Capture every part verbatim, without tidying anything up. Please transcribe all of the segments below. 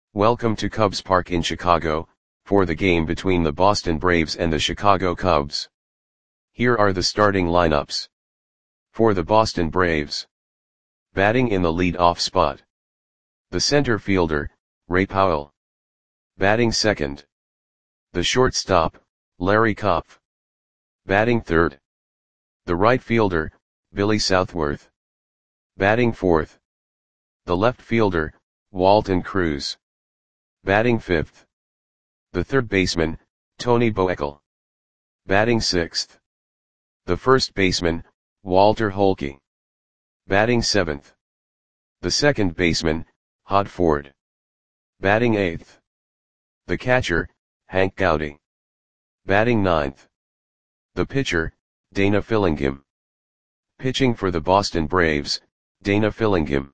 Welcome to Cubs Park in Chicago, for the game between the Boston Braves and the Chicago Cubs. Here are the starting lineups. For the Boston Braves. Batting in the lead-off spot. The center fielder, Ray Powell. Batting second. The shortstop, Larry Kopf. Batting third. The right fielder, Billy Southworth. Batting fourth. The left fielder, Walton Cruz. Batting fifth. The third baseman, Tony Boekel. Batting sixth. The first baseman, Walter Holke. Batting seventh. The second baseman, Hod Ford. Batting eighth. The catcher, Hank Gowdy. Batting ninth. The pitcher, Dana Fillingham. Pitching for the Boston Braves, Dana Fillingham.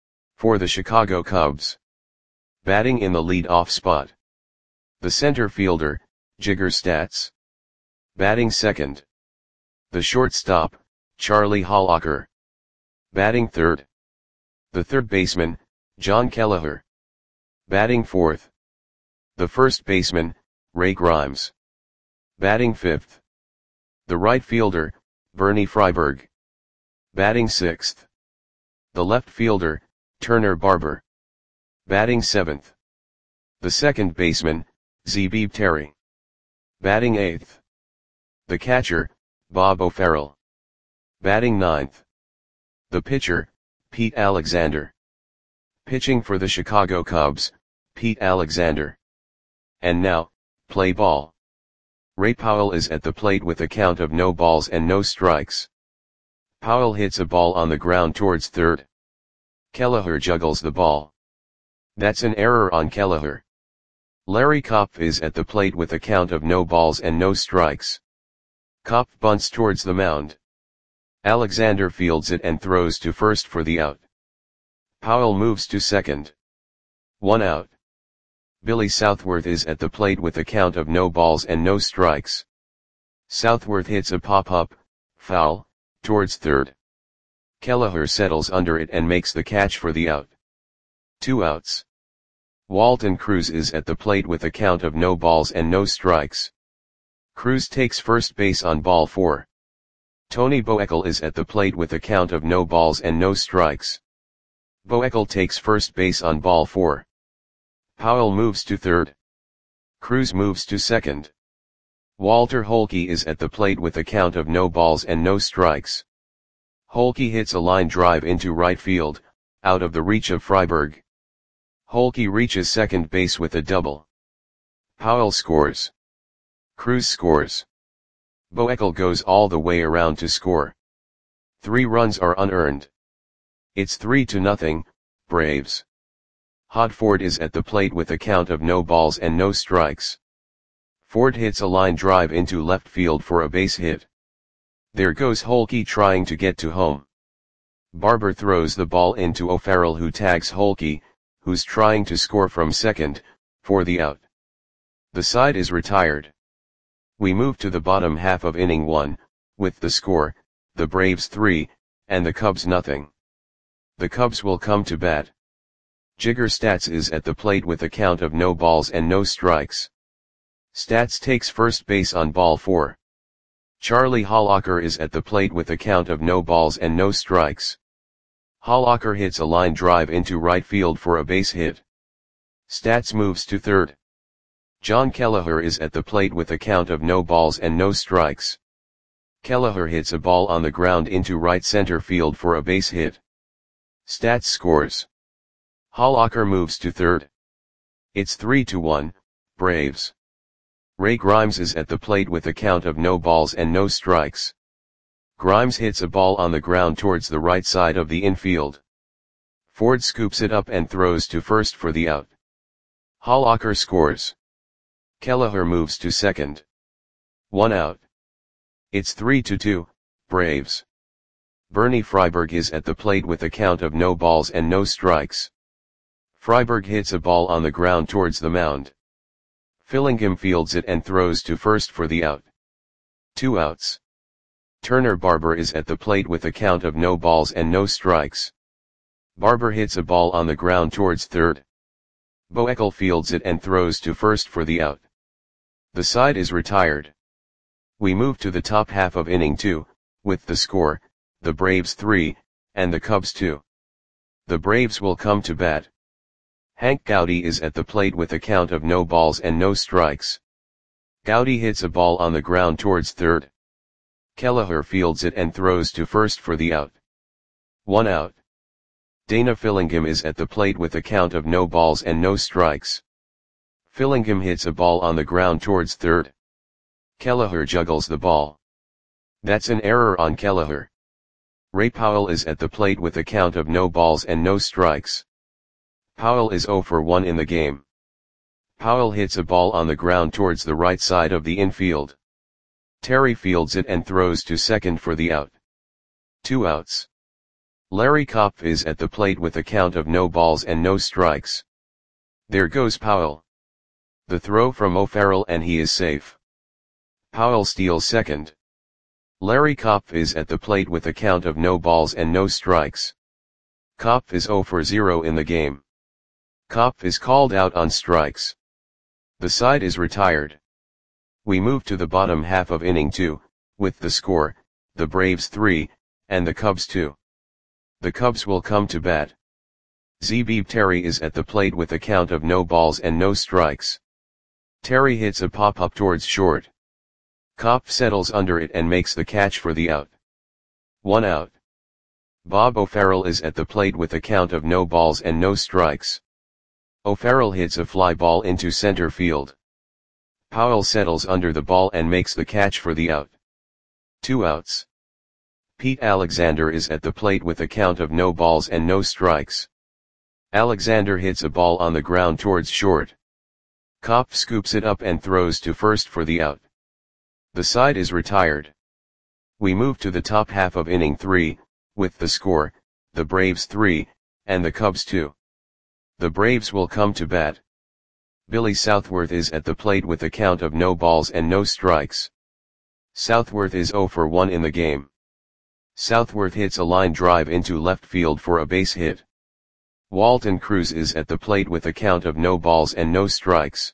For the Chicago Cubs. Batting in the lead-off spot. The center fielder, Jigger Statz. Batting second. The shortstop, Charlie Hollacker. Batting third. The third baseman, John Kelleher. Batting fourth. The first baseman, Ray Grimes. Batting fifth. The right fielder, Bernie Freiberg. Batting sixth. The left fielder, Turner Barber. Batting seventh. The second baseman, Zebib Terry. Batting eighth. The catcher, Bob O'Farrell. Batting ninth. The pitcher, Pete Alexander. Pitching for the Chicago Cubs, Pete Alexander. And now, play ball. Ray Powell is at the plate with a count of no balls and no strikes. Powell hits a ball on the ground towards third. Kelleher juggles the ball. That's an error on Kelleher. Larry Kopf is at the plate with a count of no balls and no strikes. Kopf bunts towards the mound. Alexander fields it and throws to first for the out. Powell moves to second. One out. Billy Southworth is at the plate with a count of no balls and no strikes. Southworth hits a pop-up, foul, towards third. Kelleher settles under it and makes the catch for the out. Two outs. Walton Cruz is at the plate with a count of no balls and no strikes. Cruz takes first base on ball four. Tony Boekel is at the plate with a count of no balls and no strikes. Boekel takes first base on ball four. Powell moves to third. Cruz moves to second. Walter Holke is at the plate with a count of no balls and no strikes. Holke hits a line drive into right field, out of the reach of Freiberg. Holke reaches second base with a double. Powell scores. Cruz scores. Boekel goes all the way around to score. Three runs are unearned. It's three to nothing, Braves. Hod Ford is at the plate with a count of no balls and no strikes. Ford hits a line drive into left field for a base hit. There goes Holke trying to get to home. Barber throws the ball into O'Farrell, who tags Holke, who's trying to score from second, for the out. The side is retired. We move to the bottom half of inning one, with the score, the Braves three, and the Cubs nothing. The Cubs will come to bat. Jigger Statz is at the plate with a count of no balls and no strikes. Statz takes first base on ball four. Charlie Hollacker is at the plate with a count of no balls and no strikes. Hollacker hits a line drive into right field for a base hit. Statz moves to third. John Kelleher is at the plate with a count of no balls and no strikes. Kelleher hits a ball on the ground into right center field for a base hit. Statz scores. Hollacker moves to third. It's three to one, Braves. Ray Grimes is at the plate with a count of no balls and no strikes. Grimes hits a ball on the ground towards the right side of the infield. Ford scoops it up and throws to first for the out. Hollacker scores. Kelleher moves to second. One out. It's three to two, Braves. Bernie Freiberg is at the plate with a count of no balls and no strikes. Freiberg hits a ball on the ground towards the mound. Fillingham fields it and throws to first for the out. Two outs. Turner Barber is at the plate with a count of no balls and no strikes. Barber hits a ball on the ground towards third. Boekel fields it and throws to first for the out. The side is retired. We move to the top half of inning two, with the score, the Braves three, and the Cubs two. The Braves will come to bat. Hank Gowdy is at the plate with a count of no balls and no strikes. Gowdy hits a ball on the ground towards third. Kelleher fields it and throws to first for the out. One out. Dana Fillingham is at the plate with a count of no balls and no strikes. Fillingham hits a ball on the ground towards third. Kelleher juggles the ball. That's an error on Kelleher. Ray Powell is at the plate with a count of no balls and no strikes. Powell is zero for one in the game. Powell hits a ball on the ground towards the right side of the infield. Terry fields it and throws to second for the out. Two outs. Larry Kopf is at the plate with a count of no balls and no strikes. There goes Powell. The throw from O'Farrell and he is safe. Powell steals second. Larry Kopf is at the plate with a count of no balls and no strikes. Kopf is zero for zero in the game. Kopf is called out on strikes. The side is retired. We move to the bottom half of inning two, with the score, the Braves three, and the Cubs two. The Cubs will come to bat. Zebib Terry is at the plate with a count of no balls and no strikes. Terry hits a pop-up towards short. Kopf settles under it and makes the catch for the out. One out. Bob O'Farrell is at the plate with a count of no balls and no strikes. O'Farrell hits a fly ball into center field. Powell settles under the ball and makes the catch for the out. Two outs. Pete Alexander is at the plate with a count of no balls and no strikes. Alexander hits a ball on the ground towards short. Kopf scoops it up and throws to first for the out. The side is retired. We move to the top half of inning three, with the score, the Braves three, and the Cubs two. The Braves will come to bat. Billy Southworth is at the plate with a count of no balls and no strikes. Southworth is zero for one in the game. Southworth hits a line drive into left field for a base hit. Walton Cruz is at the plate with a count of no balls and no strikes.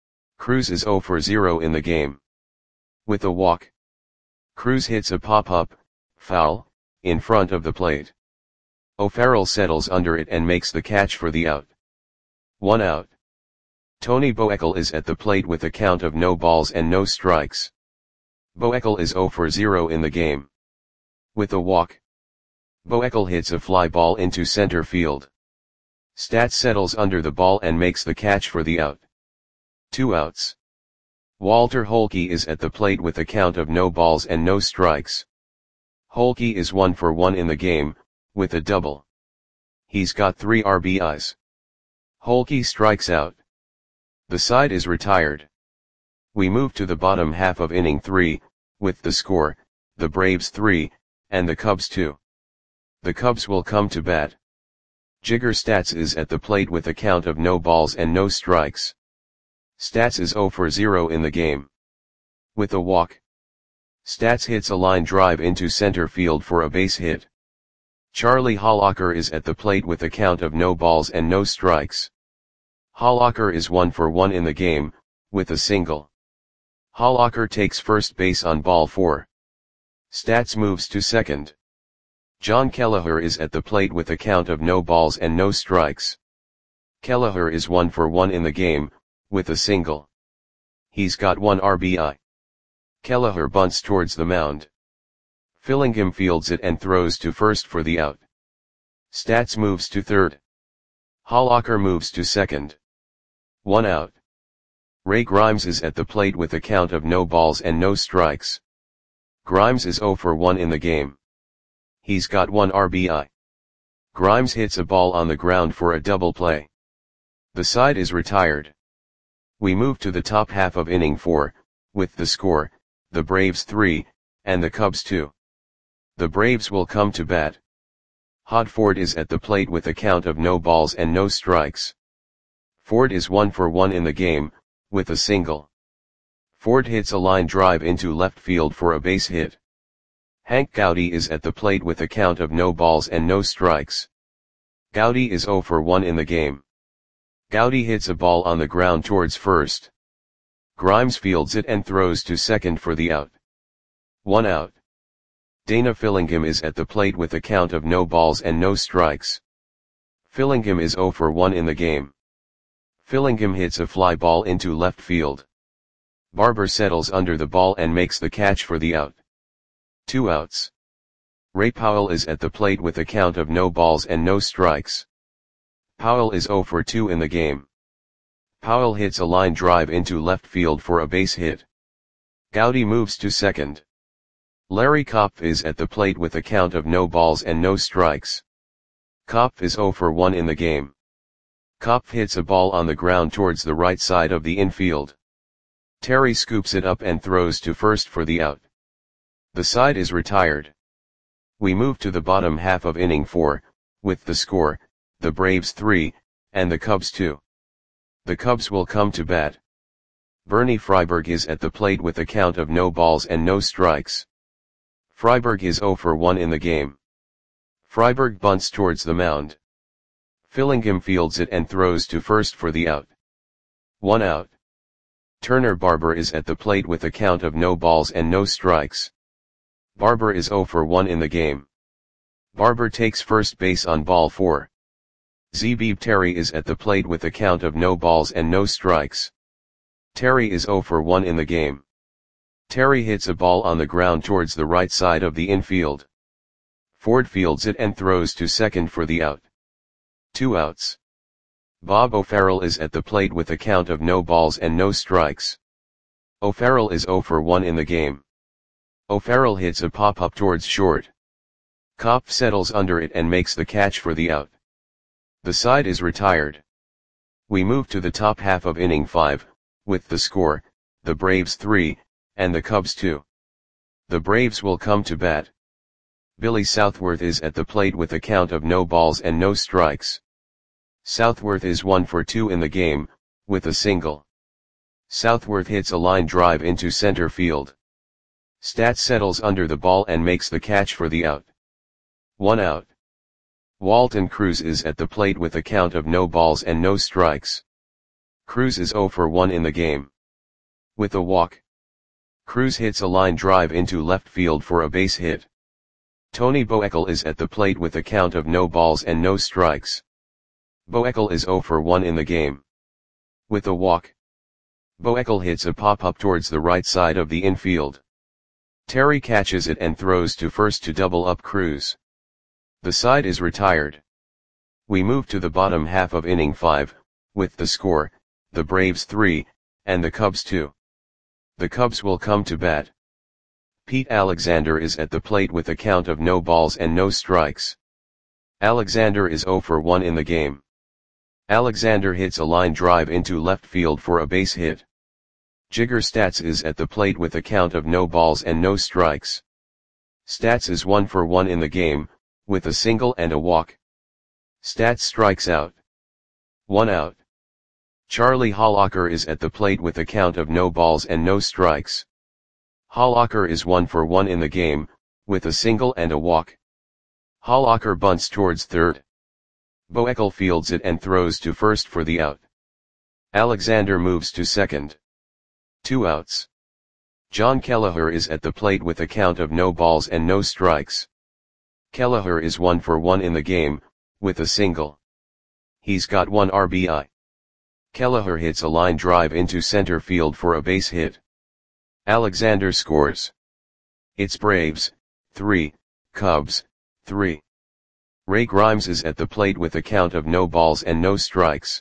Cruz is zero for zero in the game. With a walk. Cruz hits a pop-up, foul, in front of the plate. O'Farrell settles under it and makes the catch for the out. One out. Tony Boekel is at the plate with a count of no balls and no strikes. Boekel is zero for zero in the game. With a walk. Boekel hits a fly ball into center field. Stats settles under the ball and makes the catch for the out. Two outs. Walter Holke is at the plate with a count of no balls and no strikes. Holke is one for one in the game, with a double. He's got three R B Is. Holke strikes out. The side is retired. We move to the bottom half of inning three, with the score, the Braves three, and the Cubs two. The Cubs will come to bat. Jigger Stats is at the plate with a count of no balls and no strikes. Stats is zero for zero in the game. With a walk. Stats hits a line drive into center field for a base hit. Charlie Hollacker is at the plate with a count of no balls and no strikes. Hollacker is one for one in the game, with a single. Hollacker takes first base on ball four. Stats moves to second. John Kelleher is at the plate with a count of no balls and no strikes. Kelleher is one for one in the game, with a single. He's got one R B I. Kelleher bunts towards the mound. Fillingham fields it and throws to first for the out. Stats moves to third. Hollacker moves to second. One out. Ray Grimes is at the plate with a count of no balls and no strikes. Grimes is zero for one in the game. He's got one R B I. Grimes hits a ball on the ground for a double play. The side is retired. We move to the top half of inning four, with the score, the Braves three, and the Cubs two. The Braves will come to bat. Hod Ford is at the plate with a count of no balls and no strikes. Ford is one for one in the game, with a single. Ford hits a line drive into left field for a base hit. Hank Gowdy is at the plate with a count of no balls and no strikes. Gowdy is zero for one in the game. Gowdy hits a ball on the ground towards first. Grimes fields it and throws to second for the out. One out. Dana Fillingham is at the plate with a count of no balls and no strikes. Fillingham is zero for one in the game. Fillingham hits a fly ball into left field. Barber settles under the ball and makes the catch for the out. Two outs. Ray Powell is at the plate with a count of no balls and no strikes. Powell is zero for two in the game. Powell hits a line drive into left field for a base hit. Gowdy moves to second. Larry Kopf is at the plate with a count of no balls and no strikes. Kopf is zero for one in the game. Kopf hits a ball on the ground towards the right side of the infield. Terry scoops it up and throws to first for the out. The side is retired. We move to the bottom half of inning four, with the score, the Braves three, and the Cubs two. The Cubs will come to bat. Bernie Freiberg is at the plate with a count of no balls and no strikes. Freiberg is zero for one in the game. Freiberg bunts towards the mound. Fillingham fields it and throws to first for the out. One out. Turner Barber is at the plate with a count of no balls and no strikes. Barber is zero for one in the game. Barber takes first base on ball four. Zebib Terry is at the plate with a count of no balls and no strikes. Terry is zero for one in the game. Terry hits a ball on the ground towards the right side of the infield. Ford fields it and throws to second for the out. Two outs. Bob O'Farrell is at the plate with a count of no balls and no strikes. O'Farrell is zero for one in the game. O'Farrell hits a pop-up towards short. Kopf settles under it and makes the catch for the out. The side is retired. We move to the top half of inning five, with the score, the Braves three, and the Cubs two. The Braves will come to bat. Billy Southworth is at the plate with a count of no balls and no strikes. Southworth is one for two in the game, with a single. Southworth hits a line drive into center field. Stats settles under the ball and makes the catch for the out. One out. Walton Cruz is at the plate with a count of no balls and no strikes. Cruz is zero for one in the game. With a walk. Cruz hits a line drive into left field for a base hit. Tony Boekel is at the plate with a count of no balls and no strikes. Boekel is zero for one in the game. With a walk. Boekel hits a pop-up towards the right side of the infield. Terry catches it and throws to first to double up Cruz. The side is retired. We move to the bottom half of inning five, with the score, the Braves three, and the Cubs two. The Cubs will come to bat. Pete Alexander is at the plate with a count of no balls and no strikes. Alexander is zero for one in the game. Alexander hits a line drive into left field for a base hit. Jigger Stats is at the plate with a count of no balls and no strikes. Stats is one for one in the game, with a single and a walk. Stats strikes out. One out. Charlie Hollacker is at the plate with a count of no balls and no strikes. Hollacker is one for one in the game, with a single and a walk. Hollacker bunts towards third. Boekel fields it and throws to first for the out. Alexander moves to second. Two outs. John Kelleher is at the plate with a count of no balls and no strikes. Kelleher is one for one in the game, with a single. He's got one R B I. Kelleher hits a line drive into center field for a base hit. Alexander scores. It's Braves, three, Cubs, three. Ray Grimes is at the plate with a count of no balls and no strikes.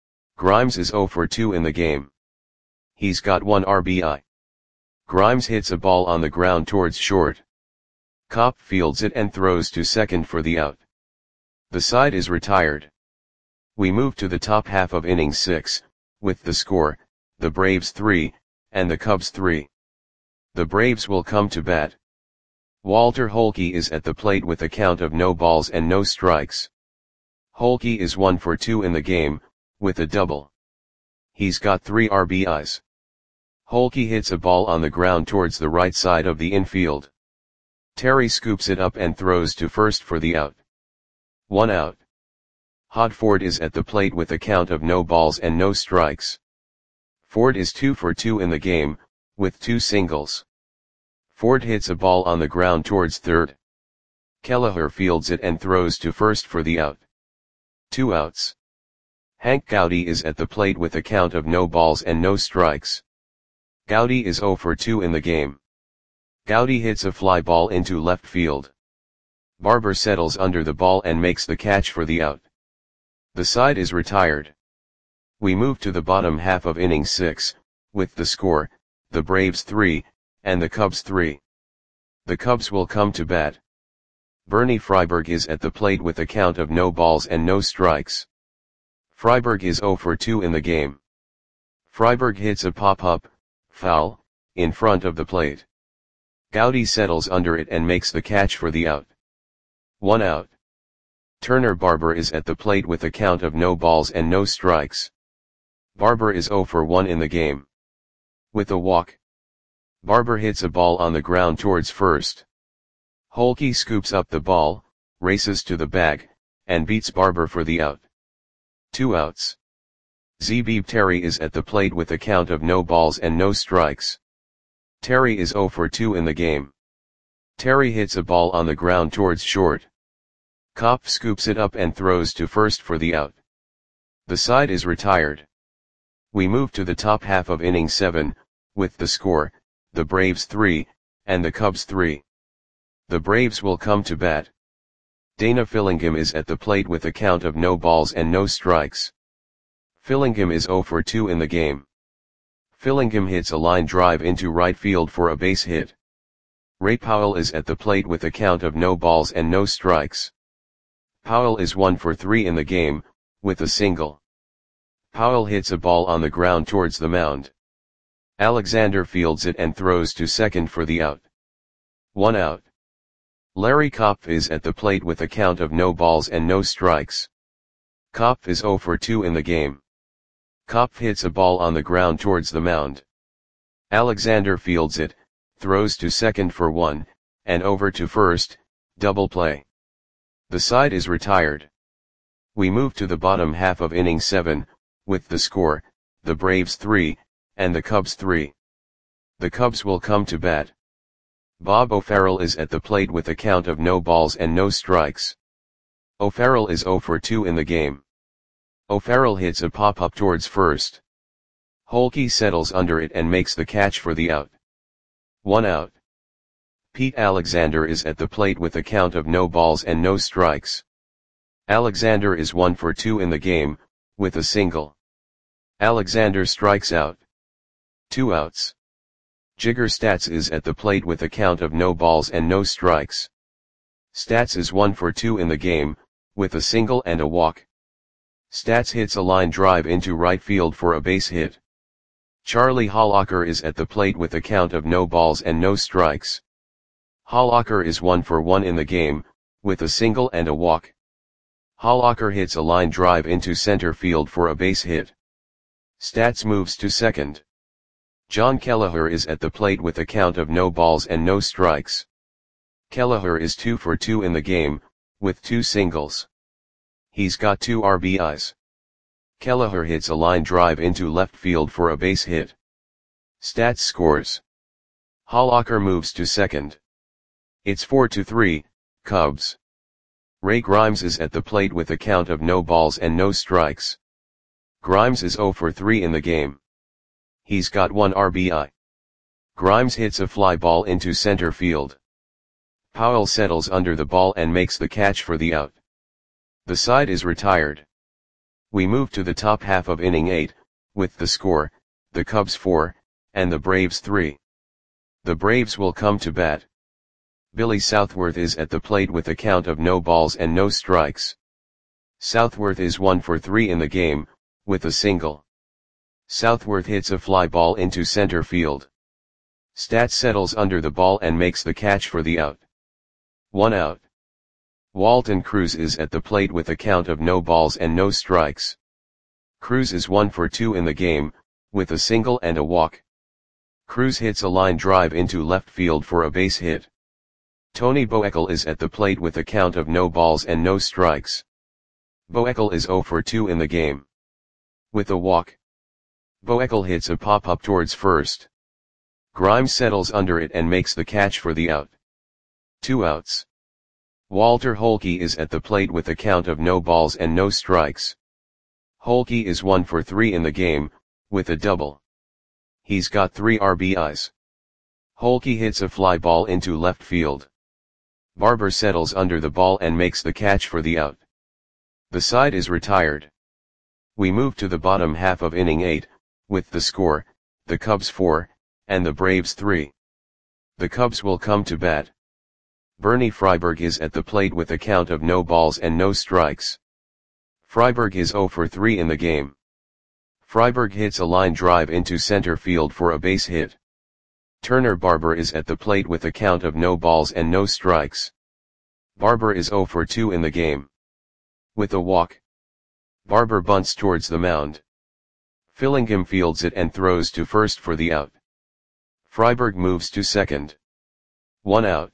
Grimes is zero for two in the game. He's got one R B I. Grimes hits a ball on the ground towards short. Kopf fields it and throws to second for the out. The side is retired. We move to the top half of inning six, with the score, the Braves three, and the Cubs three. The Braves will come to bat. Walter Holke is at the plate with a count of no balls and no strikes. Holke is one for two in the game, with a double. He's got three R B Is. Holke hits a ball on the ground towards the right side of the infield. Terry scoops it up and throws to first for the out. One out. Hodford is at the plate with a count of no balls and no strikes. Ford is two for two in the game, with two singles. Ford hits a ball on the ground towards third. Kelleher fields it and throws to first for the out. Two outs. Hank Gowdy is at the plate with a count of no balls and no strikes. Gowdy is zero for two in the game. Gowdy hits a fly ball into left field. Barber settles under the ball and makes the catch for the out. The side is retired. We move to the bottom half of inning six, with the score, the Braves three, and the Cubs three. The Cubs will come to bat. Bernie Freiberg is at the plate with a count of no balls and no strikes. Freiberg is zero for two in the game. Freiberg hits a pop-up, foul, in front of the plate. Gowdy settles under it and makes the catch for the out. One out. Turner Barber is at the plate with a count of no balls and no strikes. Barber is zero for one in the game. With a walk. Barber hits a ball on the ground towards first. Holke scoops up the ball, races to the bag, and beats Barber for the out. Two outs. Zeebeeb Terry is at the plate with a count of no balls and no strikes. Terry is zero for two in the game. Terry hits a ball on the ground towards short. Kopf scoops it up and throws to first for the out. The side is retired. We move to the top half of inning seven, with the score, the Braves three, and the Cubs three. The Braves will come to bat. Dana Fillingham is at the plate with a count of no balls and no strikes. Fillingham is zero for two in the game. Fillingham hits a line drive into right field for a base hit. Ray Powell is at the plate with a count of no balls and no strikes. Powell is one for three in the game, with a single. Powell hits a ball on the ground towards the mound. Alexander fields it and throws to second for the out. One out. Larry Kopf is at the plate with a count of no balls and no strikes. Kopf is zero for two in the game. Kopf hits a ball on the ground towards the mound. Alexander fields it, throws to second for one, and over to first, double play. The side is retired. We move to the bottom half of inning seven, with the score, the Braves three, and the Cubs three. The Cubs will come to bat. Bob O'Farrell is at the plate with a count of no balls and no strikes. O'Farrell is zero for two in the game. O'Farrell hits a pop-up towards first. Holke settles under it and makes the catch for the out. One out. Pete Alexander is at the plate with a count of no balls and no strikes. Alexander is one for two in the game, with a single. Alexander strikes out. Two outs. Jigger Stats is at the plate with a count of no balls and no strikes. Stats is one for two in the game, with a single and a walk. Stats hits a line drive into right field for a base hit. Charlie Hollacker is at the plate with a count of no balls and no strikes. Hollacker is one for one in the game, with a single and a walk. Hollacker hits a line drive into center field for a base hit. Stats moves to second. John Kelleher is at the plate with a count of no balls and no strikes. Kelleher is two for two in the game, with two singles. He's got two R B Is. Kelleher hits a line drive into left field for a base hit. Stats scores. Hollacker moves to second. It's four to three, Cubs. Ray Grimes is at the plate with a count of no balls and no strikes. Grimes is zero for three in the game. He's got one R B I. Grimes hits a fly ball into center field. Powell settles under the ball and makes the catch for the out. The side is retired. We move to the top half of inning eight, with the score, the Cubs four, and the Braves three. The Braves will come to bat. Billy Southworth is at the plate with a count of no balls and no strikes. Southworth is one for three in the game, with a single. Southworth hits a fly ball into center field. Stats settles under the ball and makes the catch for the out. One out. Walton Cruz is at the plate with a count of no balls and no strikes. Cruz is one for two in the game, with a single and a walk. Cruz hits a line drive into left field for a base hit. Tony Boekel is at the plate with a count of no balls and no strikes. Boekel is zero for two in the game. With a walk, Boekel hits a pop-up towards first. Grimes settles under it and makes the catch for the out. Two outs. Walter Holke is at the plate with a count of no balls and no strikes. Holke is one for three in the game, with a double. He's got three R B Is. Holke hits a fly ball into left field. Barber settles under the ball and makes the catch for the out. The side is retired. We move to the bottom half of inning eight, with the score, the Cubs four, and the Braves three. The Cubs will come to bat. Bernie Freiberg is at the plate with a count of no balls and no strikes. Freiberg is zero for three in the game. Freiberg hits a line drive into center field for a base hit. Turner Barber is at the plate with a count of no balls and no strikes. Barber is zero for two in the game. With a walk, Barber bunts towards the mound. Fillingham fields it and throws to first for the out. Freiberg moves to second. One out.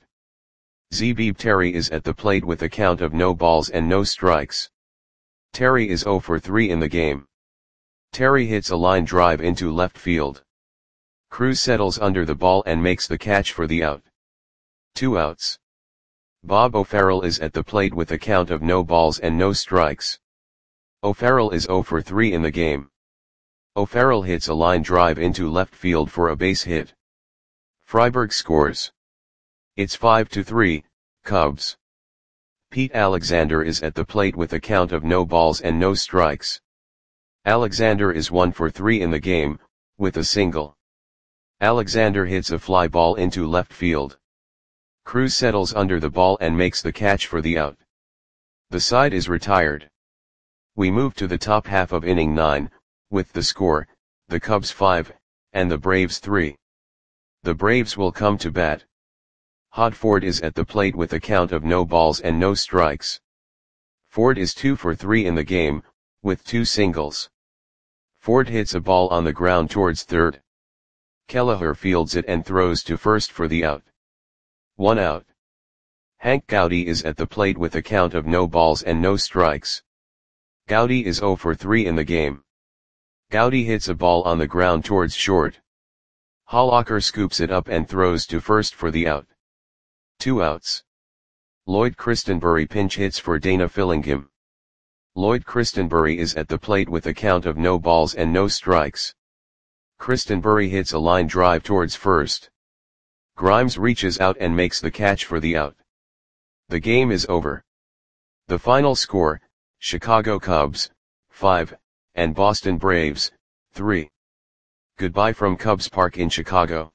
Zebib Terry is at the plate with a count of no balls and no strikes. Terry is zero for three in the game. Terry hits a line drive into left field. Cruz settles under the ball and makes the catch for the out. Two outs. Bob O'Farrell is at the plate with a count of no balls and no strikes. O'Farrell is zero for three in the game. O'Farrell hits a line drive into left field for a base hit. Freiberg scores. It's five to three, Cubs. Pete Alexander is at the plate with a count of no balls and no strikes. Alexander is one for three in the game, with a single. Alexander hits a fly ball into left field. Cruz settles under the ball and makes the catch for the out. The side is retired. We move to the top half of inning nine, with the score, the Cubs five, and the Braves three. The Braves will come to bat. Hod Ford is at the plate with a count of no balls and no strikes. Ford is two for three in the game, with two singles. Ford hits a ball on the ground towards third. Kelleher fields it and throws to first for the out. One out. Hank Gowdy is at the plate with a count of no balls and no strikes. Gowdy is zero for three in the game. Gowdy hits a ball on the ground towards short. Hollacker scoops it up and throws to first for the out. Two outs. Lloyd Christenbury pinch hits for Dana Fillingham. Lloyd Christenbury is at the plate with a count of no balls and no strikes. Christenbury hits a line drive towards first. Grimes reaches out and makes the catch for the out. The game is over. The final score, Chicago Cubs, five, and Boston Braves, three. Goodbye from Cubs Park in Chicago.